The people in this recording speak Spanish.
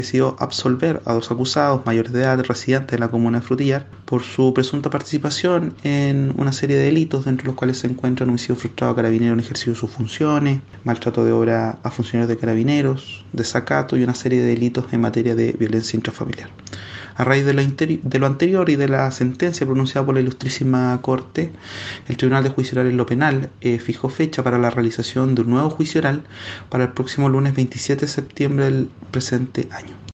decidió absolver a 2 acusados mayores de edad residentes de la comuna de Frutillar por su presunta participación en una serie de delitos, dentro de los cuales se encuentran homicidio frustrado a carabineros en ejercicio de sus funciones, maltrato de obra a funcionarios de carabineros, desacato y una serie de delitos en materia de violencia intrafamiliar. A raíz de lo anterior y de la sentencia pronunciada por la Ilustrísima Corte, el Tribunal de Juicio Oral en lo Penal fijó fecha para la realización de un nuevo juicio oral para el próximo lunes 27 de septiembre del presente año.